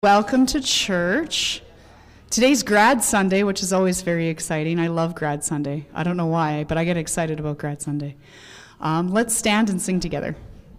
Welcome to church. Today's Grad Sunday, which is always very exciting. I love Grad Sunday. I don't know why, but I get excited about Grad Sunday. Let's stand and sing together.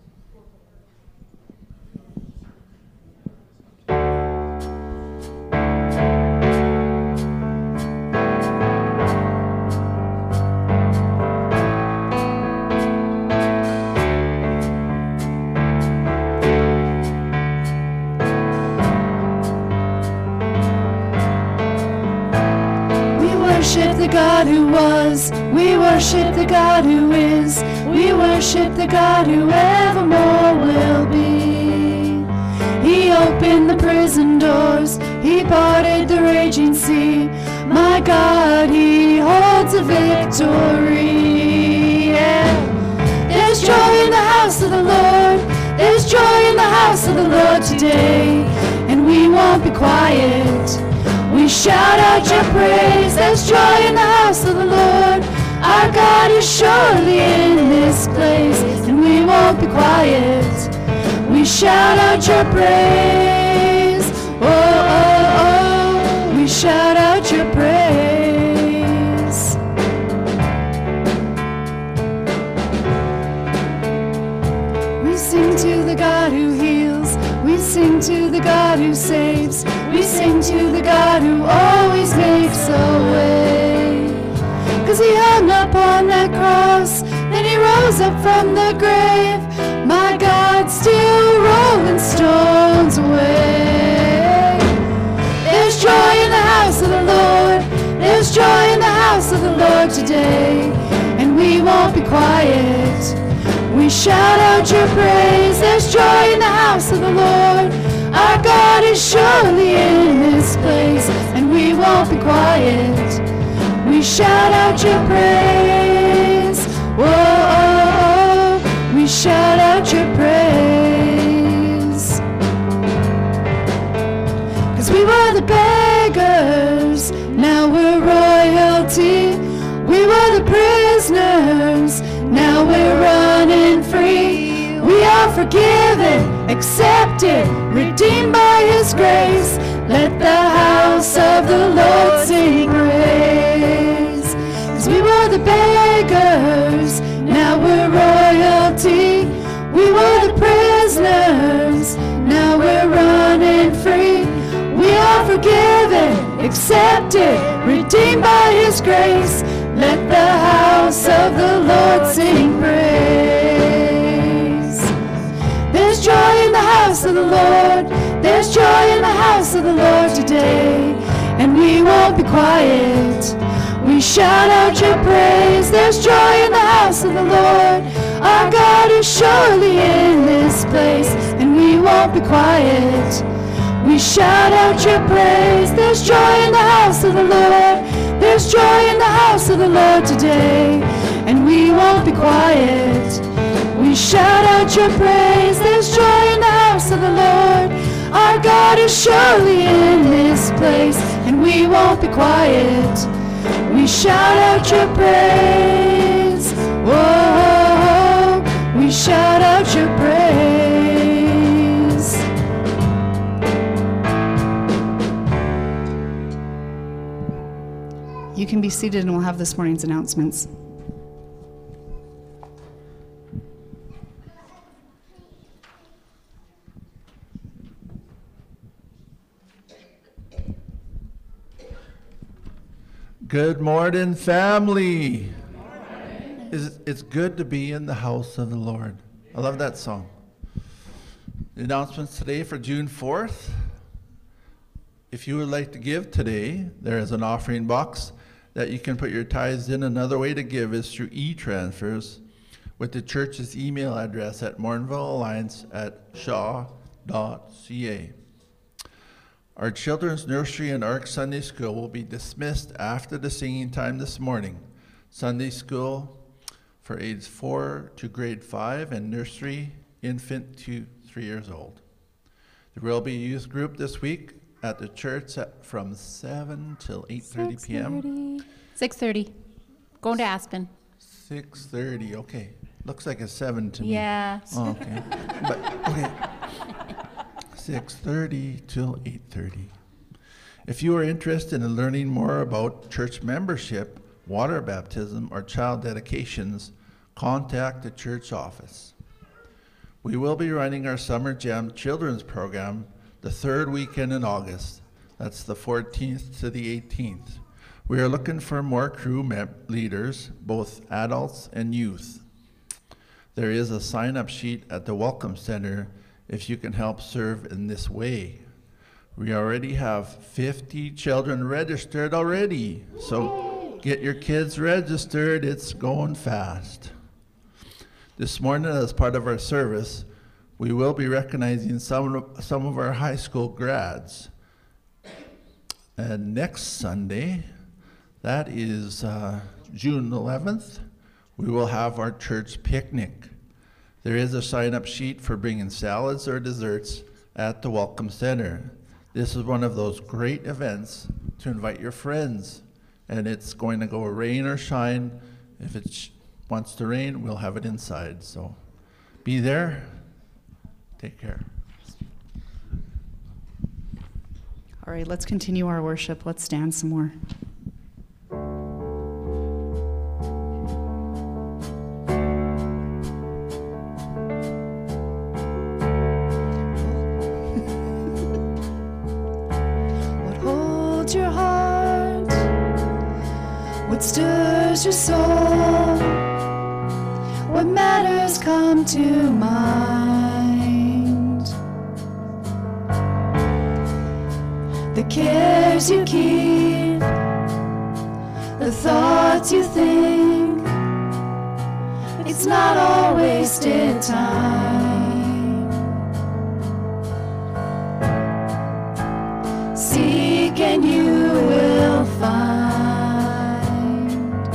The God who was, we worship the God who is, we worship the God who evermore will be. He opened the prison doors, he parted the raging sea. My God, he holds a victory. Yeah. There's joy in the house of the Lord, there's joy in the house of the Lord today, and we won't be quiet. We shout out your praise, there's joy in the house of the Lord. Our God is surely in this place, and we won't be quiet. We shout out your praise, oh, oh, oh, we shout out your praise. We sing to the God who heals, we sing to the God who saves, we sing to the God who always makes a way. 'Cause he hung up on that cross, then he rose up from the grave. My God, still rolling stones away. There's joy in the house of the Lord, there's joy in the house of the Lord today, and we won't be quiet. We shout out your praise, there's joy in the house of the Lord. Our God is surely in this place, and we won't be quiet. We shout out your praise, whoa, oh, oh, we shout out your praise. 'Cause we were the beggars, now we're royalty. We were the prisoners, now we're running free. We are forgiven, accepted, redeemed by his grace. Let the house of the Lord sing praise. 'Cause we were the beggars, now we're royalty. We were the prisoners, now we're running free. We are forgiven, accepted, redeemed by his grace. Let the house of the Lord sing praise. There's joy in the house of the Lord, there's joy in the house of the Lord today, and we won't be quiet. We shout out your praise, there's joy in the house of the Lord. Our God is surely in this place, and we won't be quiet. We shout out your praise, there's joy in the house of the Lord. There's joy in the house of the Lord today, and we won't be quiet. We shout out your praise, there's joy in the house of the Lord. Our God is surely in this place, and we won't be quiet. We shout out your praise, whoa, we shout out your praise. You can be seated, and we'll have this morning's announcements. Good morning, family. It's good to be in the house of the Lord. I love that song. The announcements today for June 4th. If you would like to give today, there is an offering box that you can put your tithes in. Another way to give is through e-transfers with the church's email address at morinvillealliance@shaw.ca. Our children's nursery and ARC Sunday School will be dismissed after the singing time this morning. Sunday School for ages 4 to grade 5 and nursery infant to 3 years old. There will be a youth group this week at the church from 7 till 8:30 p.m. 6:30. Going to Aspen. 6:30, okay. Looks like a 7 to me. Yeah. Oh, okay. But, okay. 6:30 till 8:30. If you are interested in learning more about church membership, water baptism, or child dedications, contact the church office. We will be running our Summer Jam Children's Program the third weekend in August. That's the 14th to the 18th. We are looking for more crew leaders, both adults and youth. There is a sign-up sheet at the Welcome Center if you can help serve in this way. We already have 50 children registered already, so get your kids registered. It's going fast. This morning, as part of our service, we will be recognizing some of our high school grads. And next Sunday, that is June 11th, we will have our church picnic. There is a sign-up sheet for bringing salads or desserts at the Welcome Center. This is one of those great events to invite your friends, and it's going to go rain or shine. If it wants to rain, we'll have it inside, so be there. Take care. All right, let's continue our worship. Let's stand some more. What holds your heart? What stirs your soul? What matters come to mind? The cares you keep, the thoughts you think, it's not all wasted time. Seek and you will find.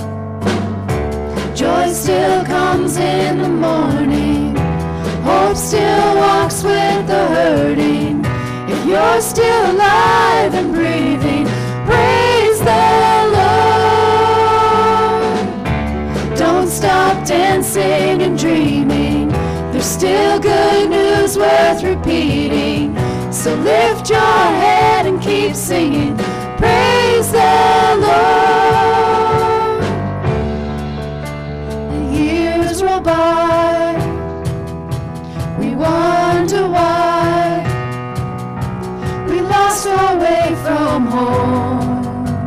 Joy still comes in the morning, hope still walks with the hurting. If you're still alive and breathing, praise the Lord. Don't stop dancing and dreaming. There's still good news worth repeating. So lift your head and keep singing. Praise the Lord. The years roll by. We wonder why we lost our way from home.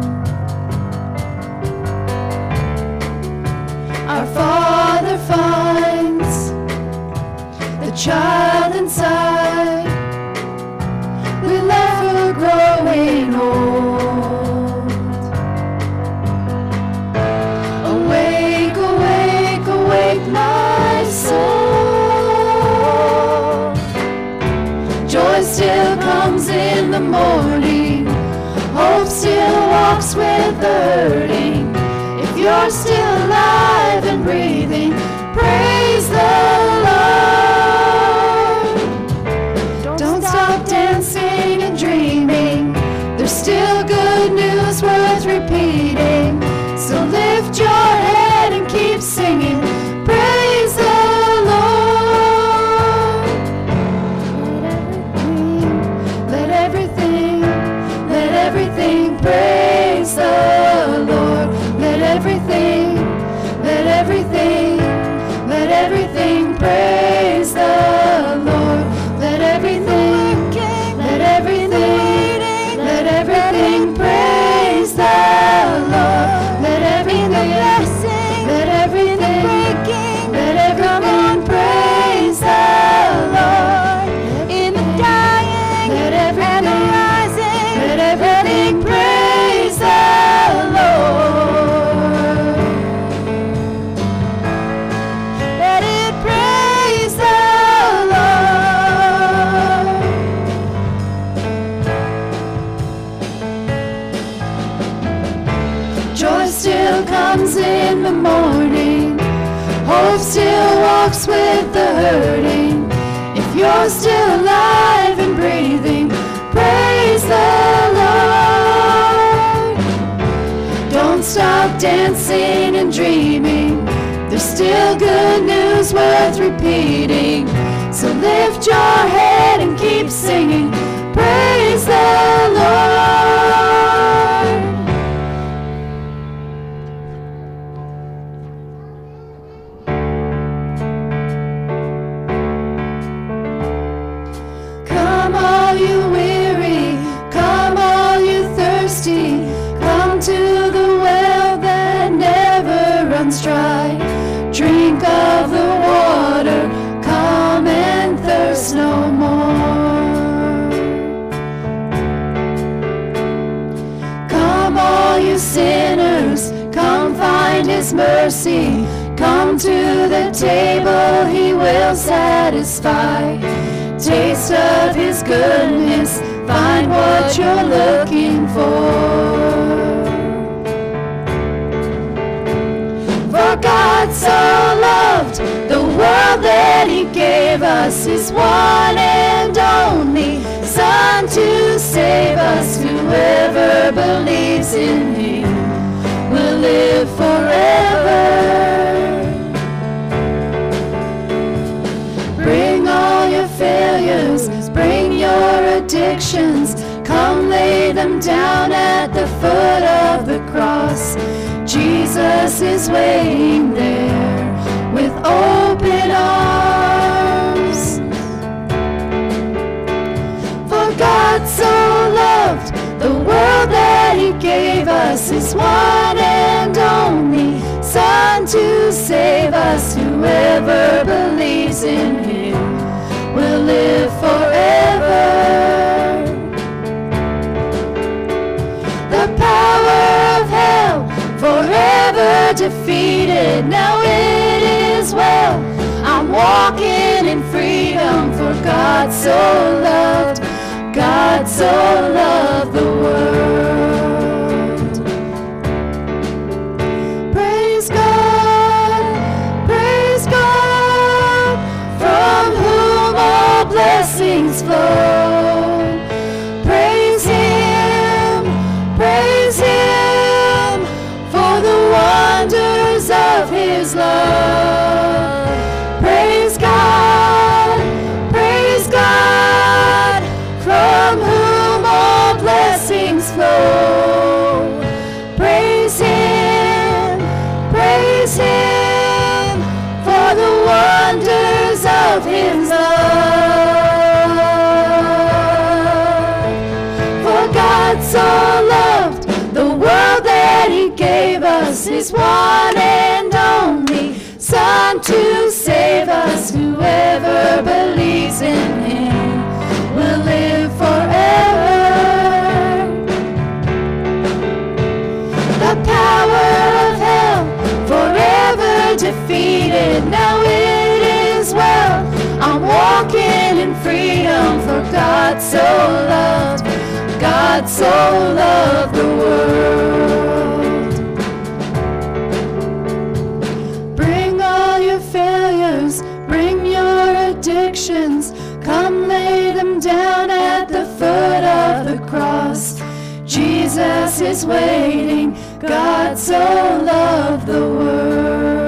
Our Father finds the child inside. We left for growing old. Awake, awake, awake, my soul. Joy still comes in the morning. Hope still walks with the hurting. If you're still alive and breathing, praise the Lord. Don't stop dancing and dreaming. There's still good news worth repeating. So lift your head and keep singing. Praise the Lord. Let everything praise the Lord. Let everything praise the Lord. Let everything praise the Lord. Let everything praise the Lord. In the dying and the rising, let everything praise the Lord. Let it praise the Lord. Joy still comes in the morning. Hope still walks with the hurting. If you're still alive and breathing, praise the Lord. Don't stop dancing and dreaming. There's still good news worth repeating. So lift your head and keep singing, praise the Lord. Come all you weary, come all you thirsty, come to the well that never runs dry. Drink of the water, come and thirst no more. Come all you sinners, come find his mercy. Come to the table, he will satisfy. Taste of his goodness, find what you're looking for. For God so loved the world that he gave us his one and only Son to save us. Whoever believes in him will live forever. Bring all your failures, bring your addictions, come lay them down at the foot of the cross. Jesus is waiting there with open arms. For God so loved the world that he gave us his one and only Son to save us. Whoever believes in him will live forever. The power of hell forever defeated, now it is well. I'm walking in freedom, for God so loved the world. Praise God, from whom all blessings flow. Praise him, for the wonders of his love. Praise God, from whom all blessings flow. Praise him, for the wonders of his love. For God so loved the world that he gave us his one and only Son to save us. Whoever believes in him will live forever. The power of hell forever defeated, now it is well. I'm walking in freedom, for God so loved the world. Bring all your failures, bring your addictions, come lay them down at the foot of the cross. Jesus is waiting, God so loved the world.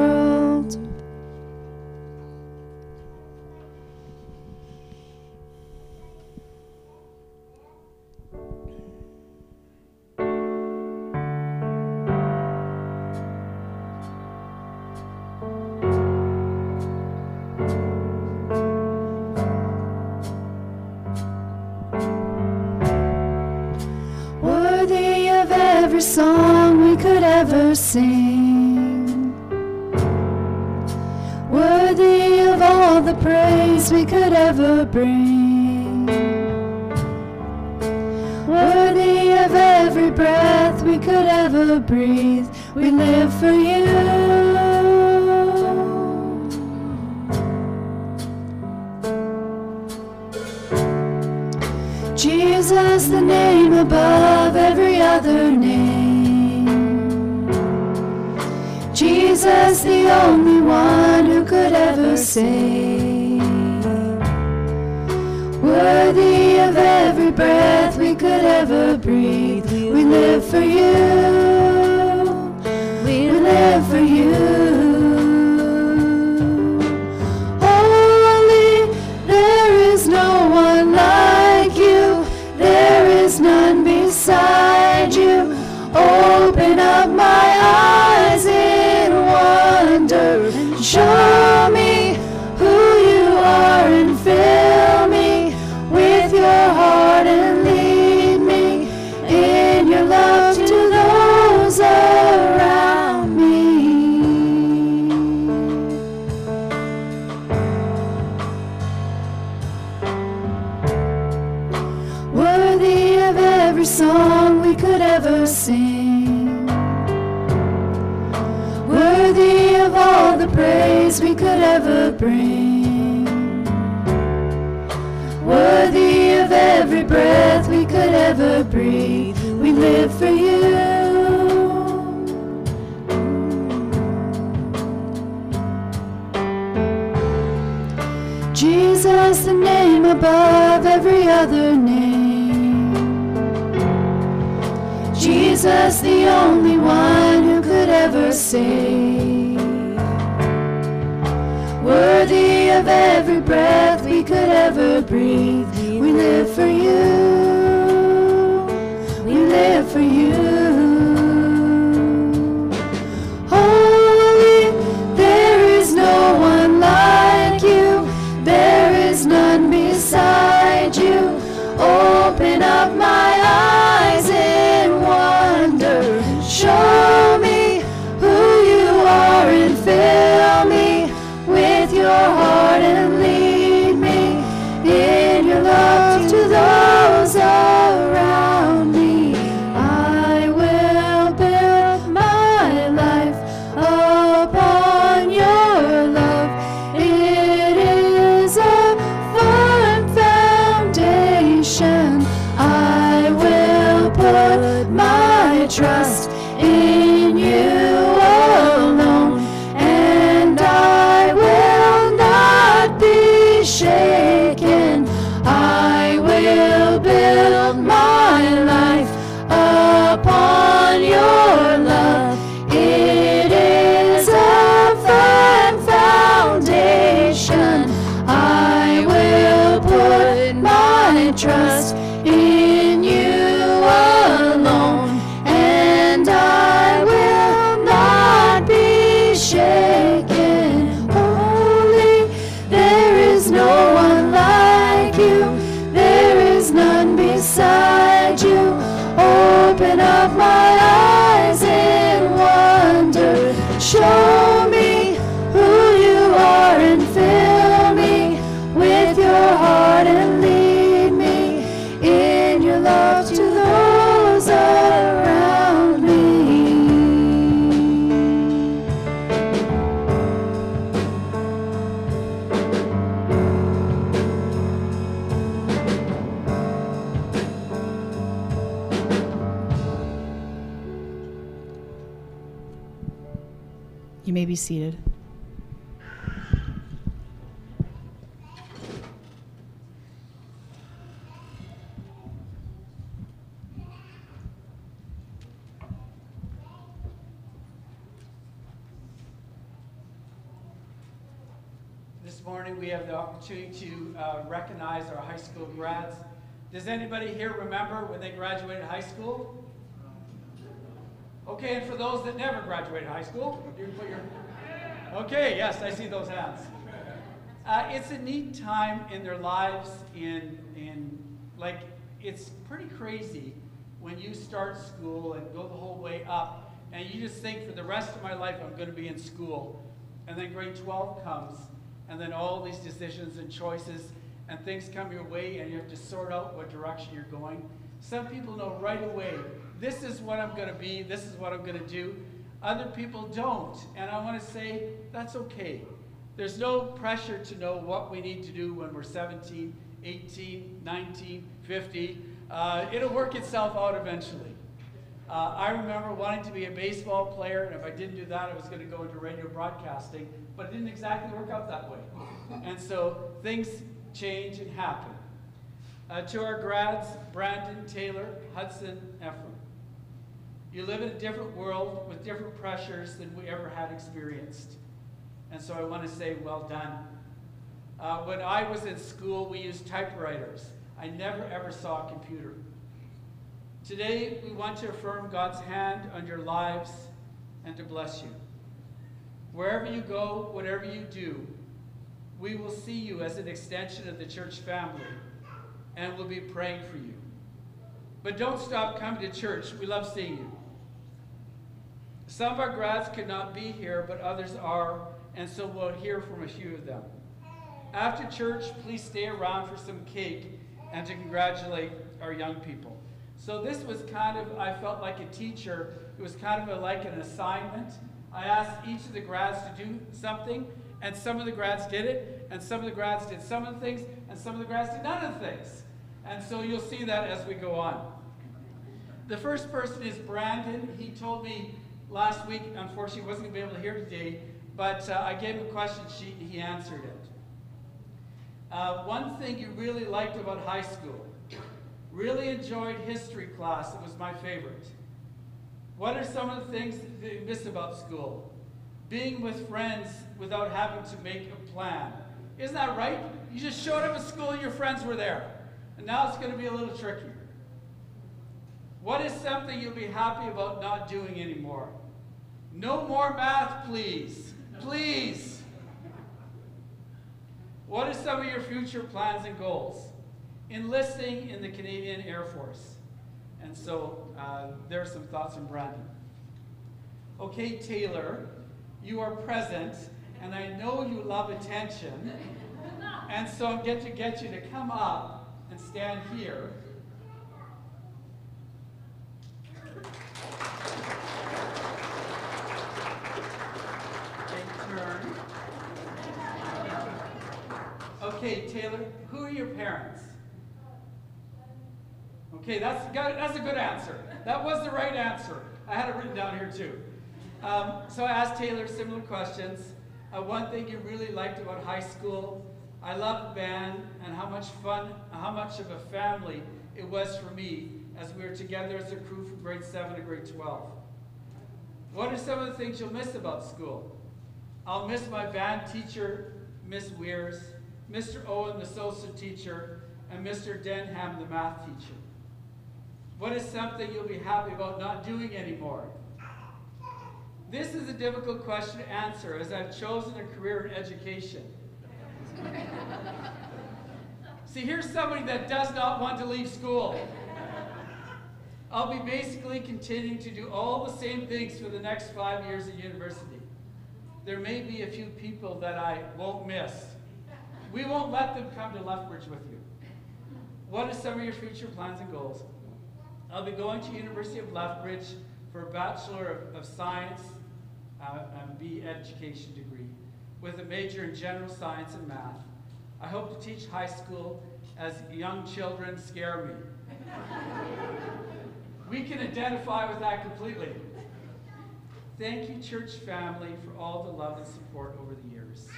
Worthy of every song we could ever sing, worthy of all the praise we could ever bring, worthy of every breath we could ever breathe. We live for you. Jesus, the name above every other name. Jesus, the only one who could ever save. Worthy of every breath we could ever breathe. We live for you. We live for you. Holy, is none beside you. Open up my eyes in wonder and show me who you are and fill me with your heart and lead me in your love to those around me. Worthy of every song we could ever sing, worthy of all the praise we could ever bring, worthy of every breath we could ever breathe. We live for you. Jesus, the name above every other name. Jesus, the only one who could ever save. Worthy of every breath we could ever breathe. We live for you. We live for you. Holy, there is no one like you. There is none beside you. Open up my eyes in wonder. Show me who you are and fill me with your heart and lead me in your love to those around me. I will build my life upon your love. It is a firm foundation. I will put my trust in you alone, and I will not be shaken. I will build my life upon your love. It is a firm foundation. I will put my trust in you alone, and I will not be shaken. Holy, there is no one like you. There is none beside you. Open up my eyes in wonder. Show me who you are and fill me with your heart and lead me in your love to those around me. You may be seated. This morning we have the opportunity to recognize our high school grads. Does anybody here remember when they graduated high school? Okay, and for those that never graduated high school, you can put your... Okay, yes, I see those hands. It's a neat time in their lives, like, it's pretty crazy when you start school and go the whole way up, and you just think for the rest of my life I'm going to be in school. And then grade 12 comes, and then all these decisions and choices and things come your way, and you have to sort out what direction you're going. Some people know right away, this is what I'm going to be, this is what I'm going to do. Other people don't, and I want to say that's okay. There's no pressure to know what we need to do when we're 17, 18, 19, 50. It'll work itself out eventually. I remember wanting to be a baseball player, and if I didn't do that, I was going to go into radio broadcasting, but it didn't exactly work out that way. And so things change and happen. To our grads, Brandon, Taylor, Hudson, Ephraim. You live in a different world with different pressures than we ever had experienced. And so I want to say, well done. When I was in school, we used typewriters. I never ever saw a computer. Today, we want to affirm God's hand on your lives and to bless you. Wherever you go, whatever you do, we will see you as an extension of the church family, and we'll be praying for you. But don't stop coming to church. We love seeing you. Some of our grads could not be here, but others are, and so we'll hear from a few of them. After church, please stay around for some cake and to congratulate our young people. So this was kind of, I felt like a teacher. It was kind of like an assignment. I asked each of the grads to do something, and some of the grads did it, and some of the grads did some of the things, and some of the grads did none of the things. And so you'll see that as we go on. The first person is Brandon. He told me last week, unfortunately he wasn't going to be able to hear today, but I gave him a question sheet and he answered it. One thing you really liked about high school. Really enjoyed history class. It was my favorite. What are some of the things that you miss about school? Being with friends without having to make a plan. Isn't that right? You just showed up at school and your friends were there. And now it's going to be a little trickier. What is something you'll be happy about not doing anymore? No more math, please. Please. What are some of your future plans and goals? Enlisting in the Canadian Air Force. And so there are some thoughts from Brandon. Okay, Taylor, you are present, and I know you love attention. And so I'm going to get you to come up and stand here. Take turn. Okay, Taylor, who are your parents? Okay, that's a good answer. That was the right answer. I had it written down here too. So I asked Taylor similar questions. One thing you really liked about high school. I loved band and how much fun, how much of a family it was for me as we were together as a crew from grade 7 to grade 12. What are some of the things you'll miss about school? I'll miss my band teacher, Miss Weirs, Mr. Owen, the social teacher, and Mr. Denham, the math teacher. What is something you'll be happy about not doing anymore? This is a difficult question to answer as I've chosen a career in education. See, here's somebody that does not want to leave school. I'll be basically continuing to do all the same things for the next 5 years at university. There may be a few people that I won't miss. We won't let them come to Lethbridge with you. What are some of your future plans and goals? I'll be going to University of Lethbridge for a Bachelor of Science and B Education degree with a major in General Science and Math. I hope to teach high school as young children scare me. We can identify with that completely. Thank you, church family, for all the love and support over the years.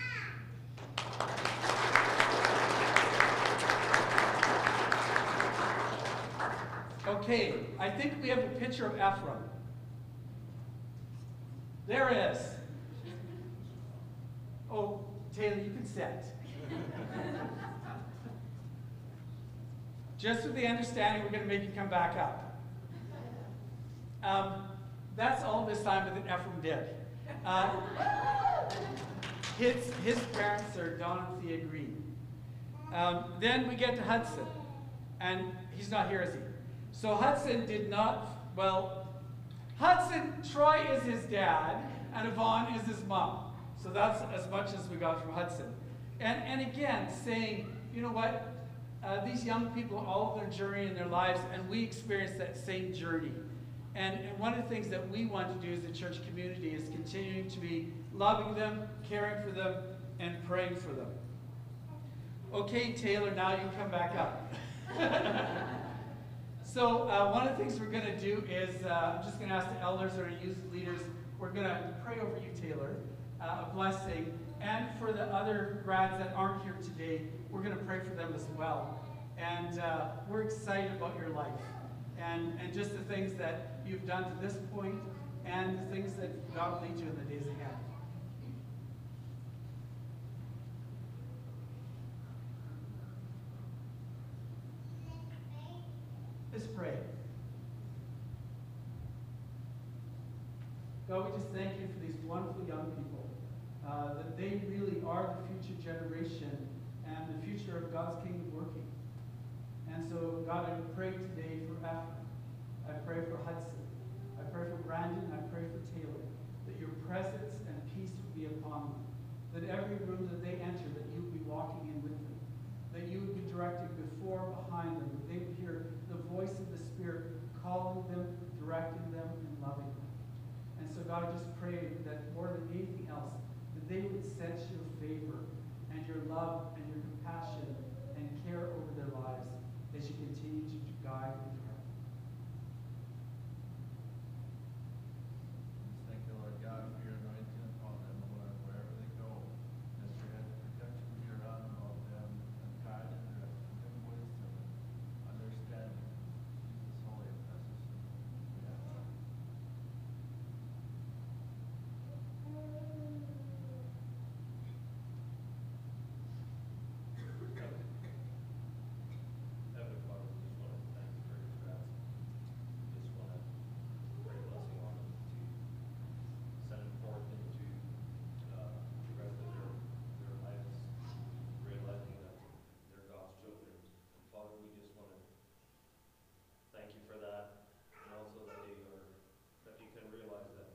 Okay, I think we have a picture of Ephraim. There it is. Oh, Taylor, you can sit. Just with the understanding we're going to make you come back up. That's all this time that Ephraim did. His parents are Don and Thea Green. Then we get to Hudson, and he's not here, is he? So Hudson did not, Hudson, Troy is his dad, and Yvonne is his mom. So that's as much as we got from Hudson. And again, saying, you know what, these young people, all of their journey in their lives, and we experience that same journey. And one of the things that we want to do as a church community is continuing to be loving them, caring for them, and praying for them. Okay, Taylor, now you can come back up. So one of the things we're going to do is, I'm just going to ask the elders or youth leaders, we're going to pray over you, Taylor, a blessing. And for the other grads that aren't here today, we're going to pray for them as well. And we're excited about your life and just the things that you've done to this point and the things that God will lead you in the days ahead. Let's pray. God, we just thank you for these wonderful young people, that they really are the future generation and the future of God's kingdom working. And so, God, I pray today for Ephraim. I pray for Hudson. I pray for Brandon. I pray for Taylor, that your presence and peace would be upon them. That every room that they enter, that you would be walking in with them. That you would be directing before, behind them. That they would hear the voice of the Spirit calling them, directing them, and loving them. And so, God, I just pray that more than anything else, that they would sense your favor and your love and your compassion and care over their lives as you continue to guide and direct. Thank you, Lord God, for your anointing upon them, Lord, wherever they go. As your head of protection be around all of them, and guide and direct them, wisdom, understanding. Jesus, holy and precious name. We ask that. Heavenly Father, we just want to thank you for your grace. We just want to pray a blessing on them to send them forth into the rest of their lives, realizing that they're God's children. And Father, we just want to thank you for that, and also that that you can realize that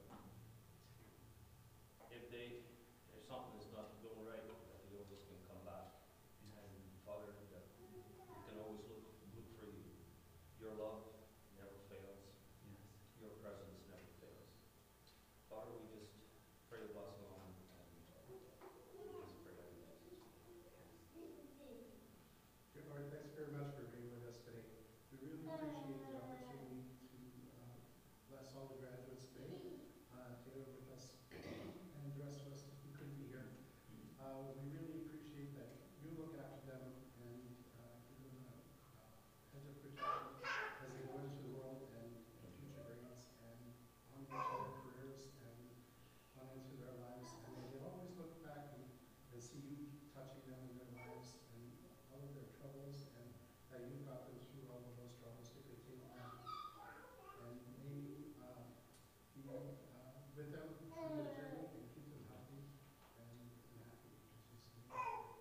if something is not going right, that they always can come back. And Father, that we can always look for you. Your love never fails. Yes. Your presence never fails. Father, we just pray a blessing on them, and we just pray that in Jesus' name. Dear Lord, thanks very much for being with us today. We really appreciate the opportunity to bless all the graduates today. Taylor with us and the rest of us who couldn't be here. We really appreciate that you look after them and give them a hedge of protection as they go into the world and future grades and on into their careers and on into their lives. And they always look back and see you touching them in their lives and all of their troubles, and that you got them through all of those troubles to continue on. And may be with them through the journey and keep them healthy and happy. In Jesus' name.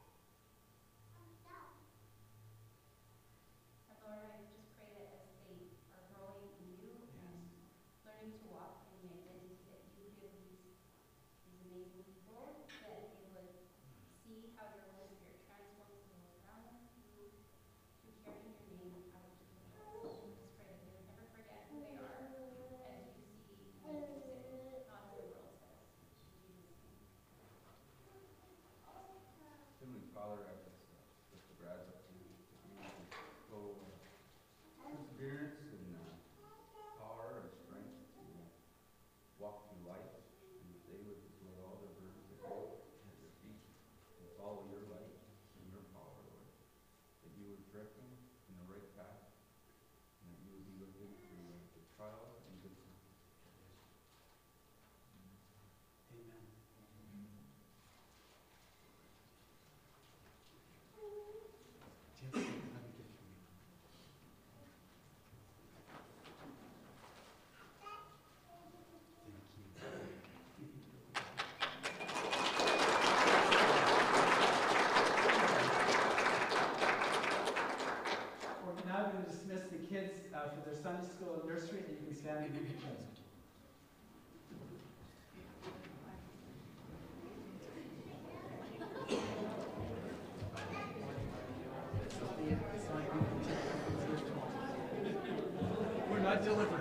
And Lord, I just pray that as they are growing in you and learning to walk in the identity that you give these amazing people, that they would see how your Holy Spirit transforms the world around them through carrying your name out into the world. I just pray that they would never forget who they are as you see and use it, not as the world says. In Jesus' name. Heavenly Father, I just lift the grads up to you, that you would flow perseverance and power and strength to walk through life, and that they would lay all their burdens at your feet and follow your light and your power, Lord. That you would direct them in the right path, and that you would be with them through the trials and good times. Amen. We're now going to dismiss the kids for their Sunday school and nursery, and you can stand and greet each other. We're not delivering.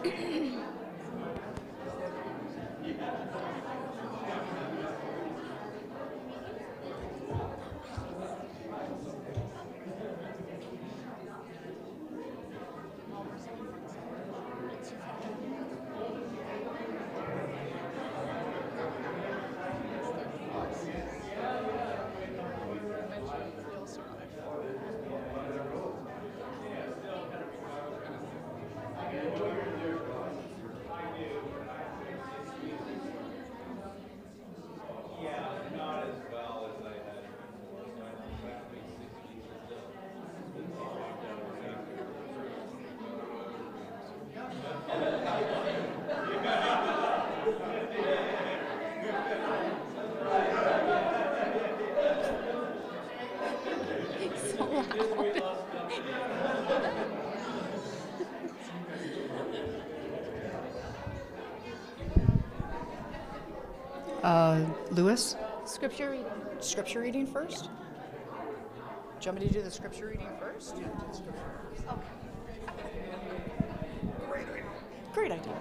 Lewis? Scripture reading. Scripture reading first? Do you want me to do the scripture reading first? Yeah, do the scripture first. Okay. Great idea.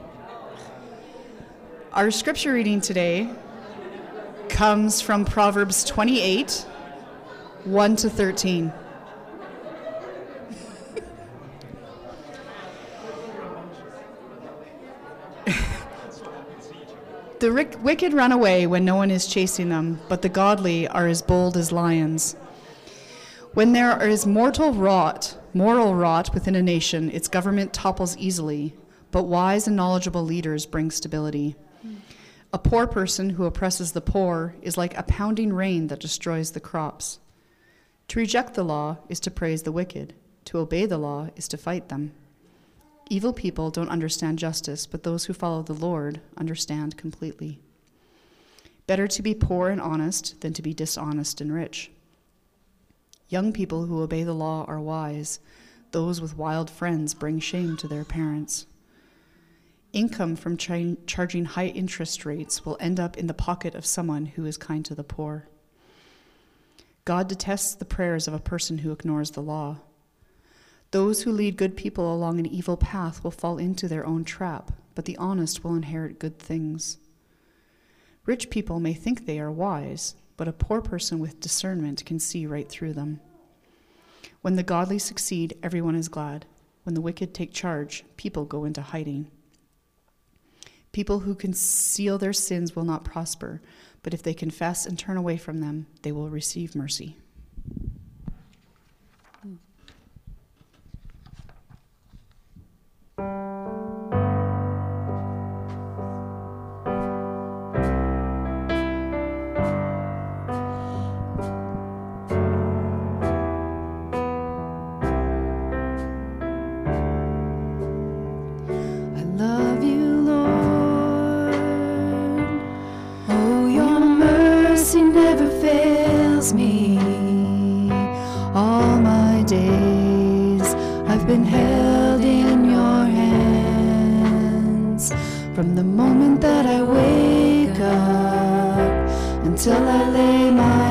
Our scripture reading today comes from Proverbs 28, 1 to 13. The wicked run away when no one is chasing them, but the godly are as bold as lions. When there is moral rot within a nation, its government topples easily, but wise and knowledgeable leaders bring stability. A poor person who oppresses the poor is like a pounding rain that destroys the crops. To reject the law is to praise the wicked. To obey the law is to fight them. Evil people don't understand justice, but those who follow the Lord understand completely. Better to be poor and honest than to be dishonest and rich. Young people who obey the law are wise. Those with wild friends bring shame to their parents. Income from charging high interest rates will end up in the pocket of someone who is kind to the poor. God detests the prayers of a person who ignores the law. Those who lead good people along an evil path will fall into their own trap, but the honest will inherit good things. Rich people may think they are wise, but a poor person with discernment can see right through them. When the godly succeed, everyone is glad. When the wicked take charge, people go into hiding. People who conceal their sins will not prosper, but if they confess and turn away from them, they will receive mercy. Me all my days I've been held in your hands from the moment that I wake up until I lay my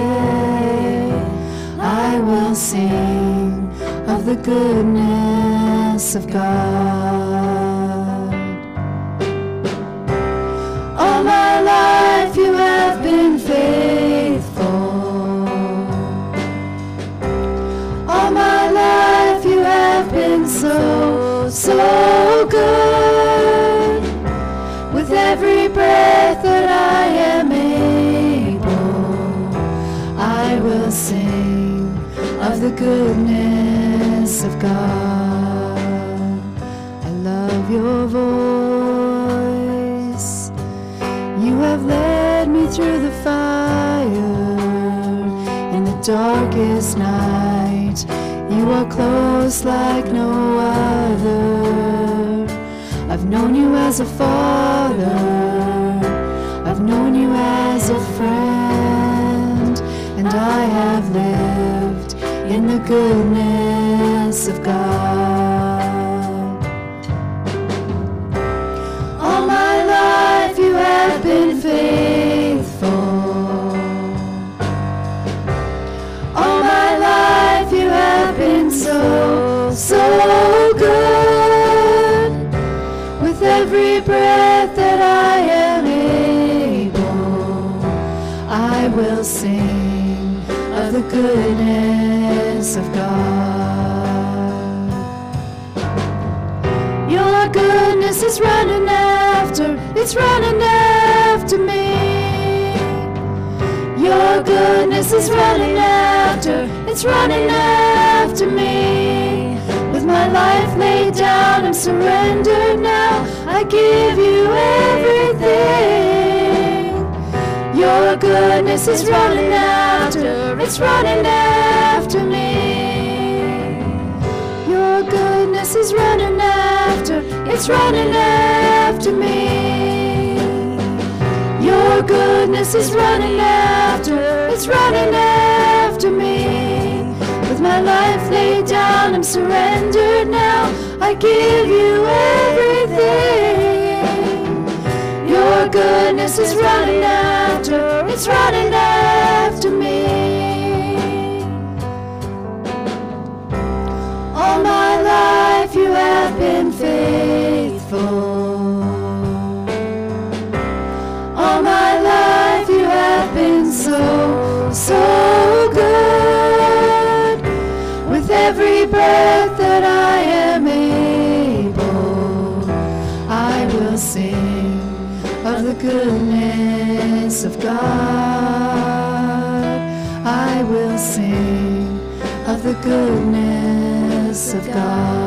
head. I will sing of the goodness of God. All my life you have been faithful. So good. With every breath that I am able, I will sing of the goodness of God. I love your voice. You have led me through the fire in the darkest night. You are close like no other. I've known you as a father. I've known you as a friend. And I have lived in the goodness of God. All my life you have been faithful. So good. every breath that I am able, I will sing of the goodness of God. Your goodness is running after, it's running after me. Your goodness is running after, it's running after me. With my life laid down, I'm surrendered now. I give you everything. Your goodness is running after, it's running after me. Your goodness is running after, it's running after me. Your goodness is running after, it's running after me. With my life laid down, I'm surrendered now. I give you everything. Your goodness is running after, it's running after me. All my life you have been faithful. All my life you have been so, so good. With every breath that I am able, I will sing of the goodness of God. I will sing of the goodness of God.